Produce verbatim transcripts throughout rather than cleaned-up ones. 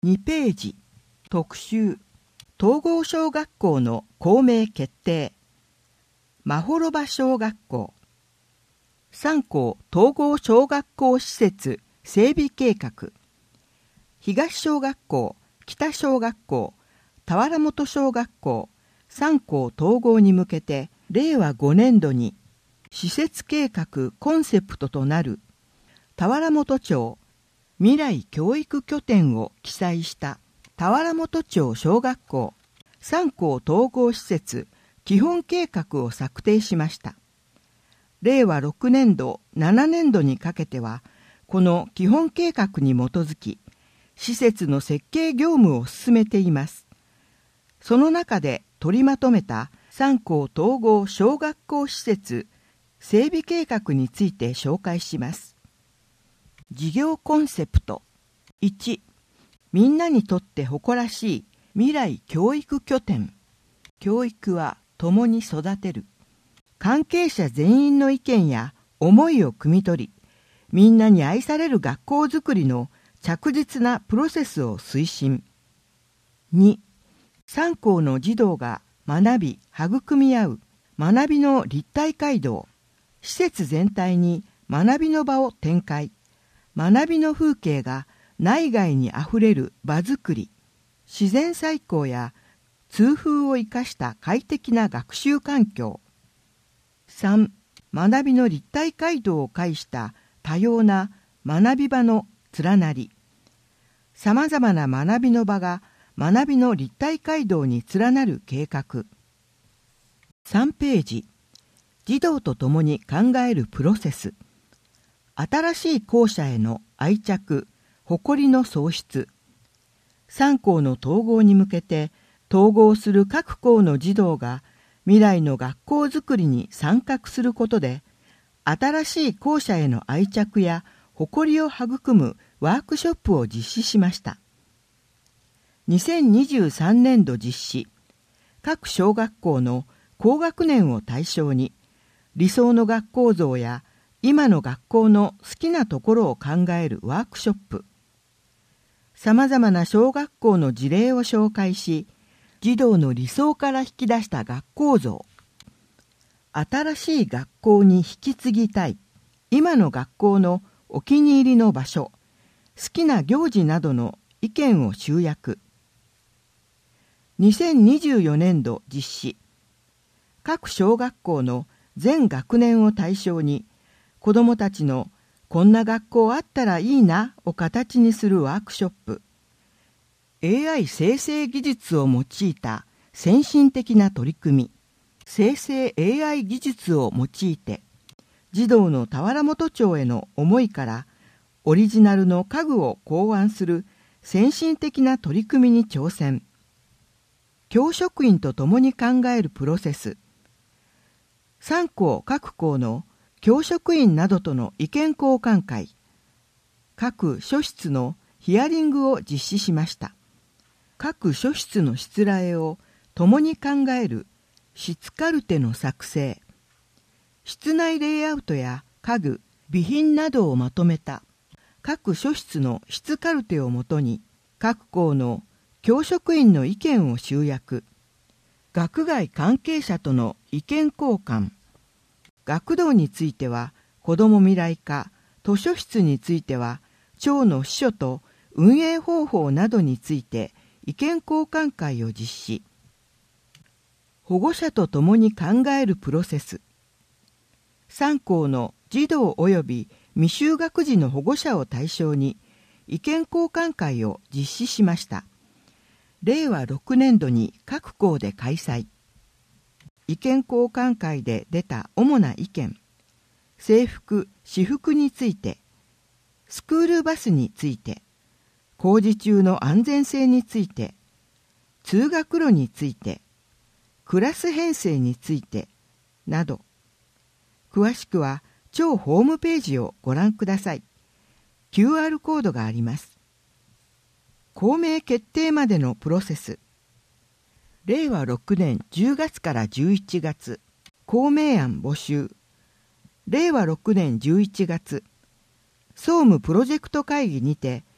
にページ、特集、統合小学校の校名決定。まほろば小学校。さん校統合小学校施設整備計画。東小学校、北小学校、田原本小学校、さん校統合に向けて、れいわごねんどに施設計画コンセプトとなる田原本町未来教育拠点を記載した田原本町小学校さん校統合施設基本計画を策定しました。れいわろくねんど、ななねんどにかけては、この基本計画に基づき、施設の設計業務を進めています。その中で取りまとめたさん校統合小学校施設整備計画について紹介します。事業コンセプト。いち、みんなにとって誇らしい未来教育拠点。教育は共に育てる。関係者全員の意見や思いを汲み取り、みんなに愛される学校づくりの着実なプロセスを推進。に、さん校の児童が学び、育み合う学びの立体街道。施設全体に学びの場を展開。学びの風景が内外にあふれる場づくり。自然採光や通風を生かした快適な学習環境。さん、学びの立体街道を介した多様な学び場の連なり。さまざまな学びの場が学びの立体街道に連なる計画。さんページ、児童と共に考えるプロセス。新しい校舎への愛着、誇りの創出。さん校の統合に向けて、統合する各校の児童が未来の学校づくりに参画することで、新しい校舎への愛着や誇りを育むワークショップを実施しました。にせんにじゅうさんねんど実施、各小学校の高学年を対象に、理想の学校像や今の学校の好きなところを考えるワークショップ。さまざまな小学校の事例を紹介し、児童の理想から引き出した学校像。新しい学校に引き継ぎたい、今の学校のお気に入りの場所、好きな行事などの意見を集約。にせんにじゅうよねんど実施。各小学校の全学年を対象に、子どもたちのこんな学校あったらいいなを形にするワークショップ。エーアイ 生成技術を用いた先進的な取り組み。生成 エーアイ 技術を用いて、児童の田原本町への思いからオリジナルの家具を考案する先進的な取り組みに挑戦。教職員と共に考えるプロセス。さん校各校の教職員などとの意見交換会。各書室のヒアリングを実施しました。各書室のしつらえを共に考える室カルテの作成。室内レイアウトや家具、備品などをまとめた各書室の室カルテをもとに、各校の教職員の意見を集約。学外関係者との意見交換。学童については、子ども未来課、図書室については、町の司書と運営方法などについて意見交換会を実施。保護者と共に考えるプロセス。さん校の児童及び未就学児の保護者を対象に意見交換会を実施しました。れいわろくねんどに各校で開催。意見交換会で出た主な意見。制服・私服について、スクールバスについて、工事中の安全性について、通学路について、クラス編成について、など。詳しくは、町ホームページをご覧ください。キューアール コードがあります。校名決定までのプロセス。れいわろくねんじゅうがつからじゅういちがつ、校名案募集。れいわろくねんじゅういちがつ、総務プロジェクト会議にて、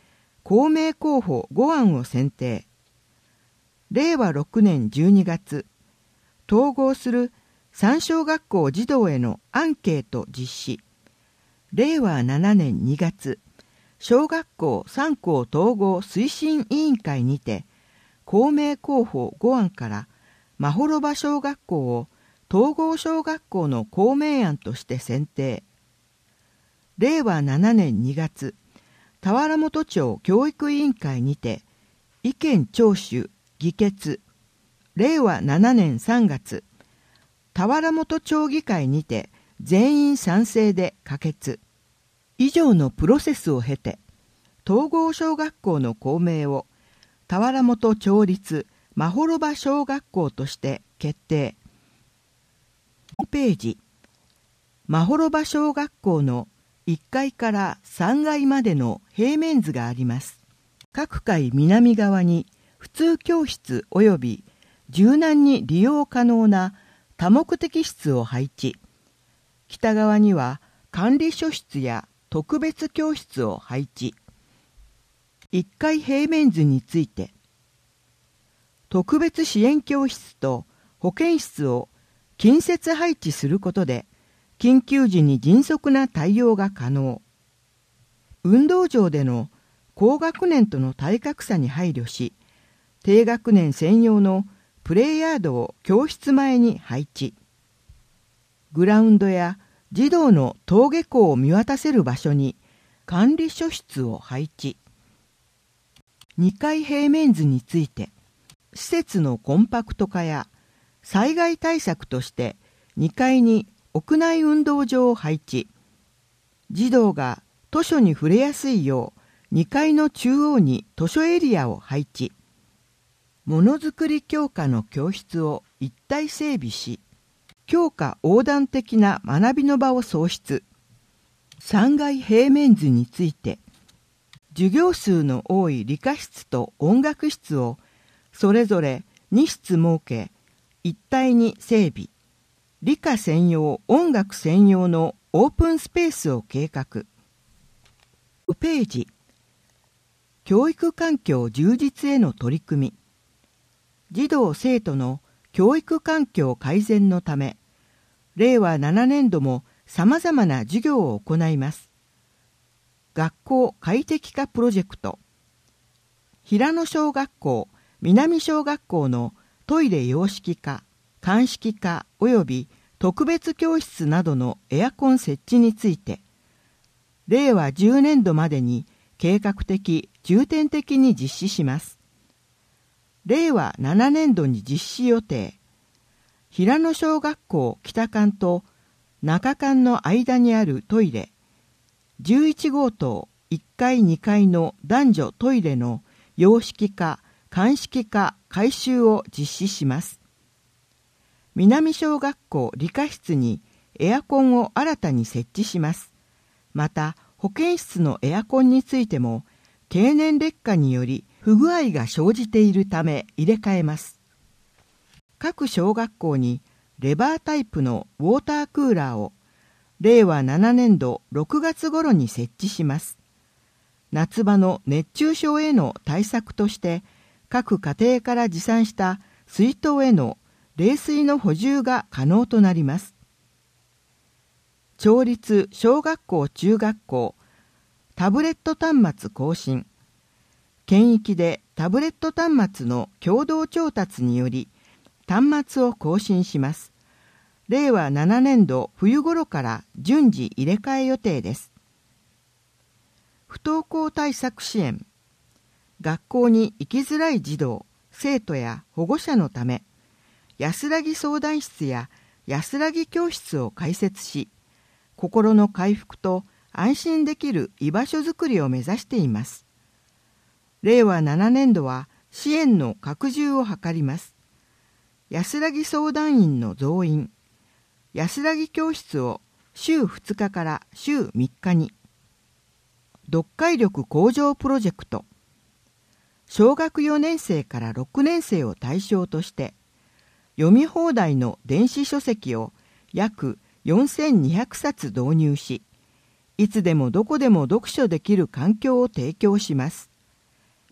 公明候補ご案を選定。れいわろくねんじゅうにがつ、統合するさん小学校児童へのアンケート実施。れいわななねんにがつ、小学校さん校統合推進委員会にて、公明候補ご案からまほろば小学校を統合小学校の公明案として選定。れいわななねんにがつ、田原本町教育委員会にて、意見聴取、議決。れいわななねんさんがつ、田原本町議会にて全員賛成で可決。以上のプロセスを経て、統合小学校の校名を田原本町立まほろば小学校として決定。ページ、まほろば小学校のいっかいからさんがいまでの平面図があります。各階南側に普通教室及び柔軟に利用可能な多目的室を配置。北側には管理書室や特別教室を配置。いっかい平面図について、特別支援教室と保健室を近接配置することで、緊急時に迅速な対応が可能。運動場での高学年との体格差に配慮し、低学年専用のプレイヤードを教室前に配置。グラウンドや児童の登下校を見渡せる場所に管理書室を配置。にかい平面図について、施設のコンパクト化や災害対策としてにかいに屋内運動場を配置。児童が図書に触れやすいようにかいの中央に図書エリアを配置。ものづくり教科の教室を一体整備し、教科横断的な学びの場を創出。さんがい平面図について、授業数の多い理科室と音楽室をそれぞれに室設け、一体に整備。理科専用、音楽専用のオープンスペースを計画。ページ、教育環境充実への取り組み。児童生徒の教育環境改善のため、れいわななねんどもさまざまな授業を行います。学校快適化プロジェクト。平野小学校、南小学校のトイレ洋式化、鑑識化及び特別教室などのエアコン設置について、れいわじゅうねんどまでに計画的・重点的に実施します。れいわななねんどに実施予定。平野小学校北館と中館の間にあるトイレ、じゅういちごうとういっかいにかいの男女トイレの洋式化、鑑識化、改修を実施します。南小学校理科室にエアコンを新たに設置します。また、保健室のエアコンについても、経年劣化により不具合が生じているため入れ替えます。各小学校にレバータイプのウォータークーラーをれいわななねんどろくがつ頃に設置します。夏場の熱中症への対策として、各家庭から持参した水筒への冷水の補充が可能となります。町立小学校中学校タブレット端末更新。県域でタブレット端末の共同調達により端末を更新します。れいわななねんど冬頃から順次入れ替え予定です。不登校対策支援。学校に行きづらい児童、生徒や保護者のため、安らぎ相談室や安らぎ教室を開設し、心の回復と安心できる居場所づくりを目指しています。れいわななねんどは支援の拡充を図ります。安らぎ相談員の増員、安らぎ教室を週ふつかから週みっかに、読解力向上プロジェクト、小学よねんせいからろくねんせいを対象として、読み放題の電子書籍を約よんせんにひゃくさつ導入し、いつでもどこでも読書できる環境を提供します。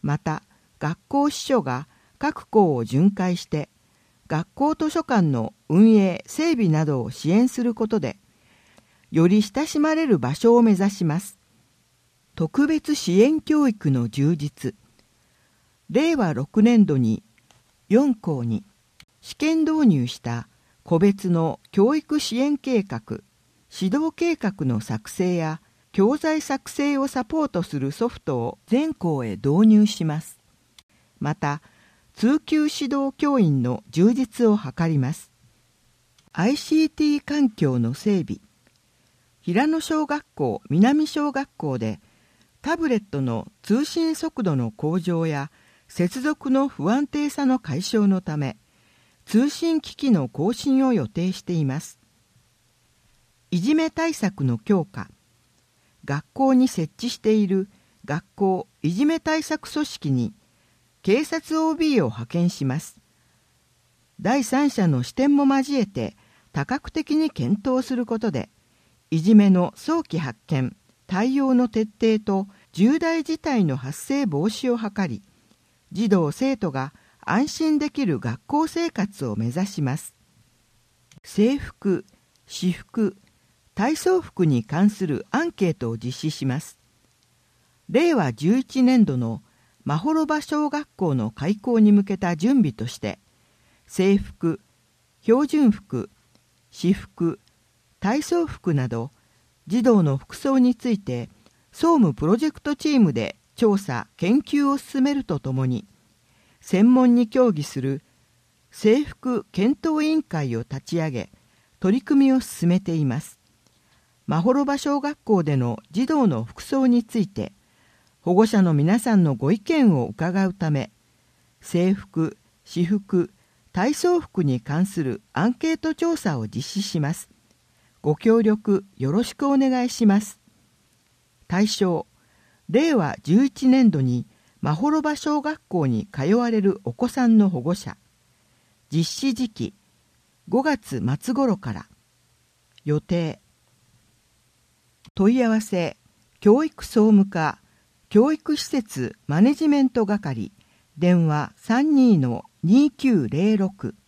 また、学校司書が各校を巡回して、学校図書館の運営・整備などを支援することで、より親しまれる場所を目指します。特別支援教育の充実。れいわろくねんどによん校に試験導入した個別の教育支援計画、指導計画の作成や教材作成をサポートするソフトを全校へ導入します。また、通級指導教員の充実を図ります。アイシーティー 環境の整備。平野小学校、南小学校でタブレットの通信速度の向上や接続の不安定さの解消のため、通信機器の更新を予定しています。いじめ対策の強化。学校に設置している学校いじめ対策組織に警察 オービー を派遣します。第三者の視点も交えて多角的に検討することで、いじめの早期発見、対応の徹底と重大事態の発生防止を図り、児童生徒が安心できる学校生活を目指します。制服、私服、体操服に関するアンケートを実施します。れいわじゅういちねんどのまほろば小学校の開校に向けた準備として、制服、標準服、私服、体操服など児童の服装について総務プロジェクトチームで調査・研究を進めるとともに、専門に協議する制服検討委員会を立ち上げ、取り組みを進めています。まほろば小学校での児童の服装について、保護者の皆さんのご意見を伺うため、制服、私服、体操服に関するアンケート調査を実施します。ご協力よろしくお願いします。対象、れいわじゅういちねんどにまほろば小学校に通われるお子さんの保護者。実施時期、ごがつまつ頃から。予定。問い合わせ、教育総務課、教育施設マネジメント係、電話 さんじゅうにのにきゅうぜろろく。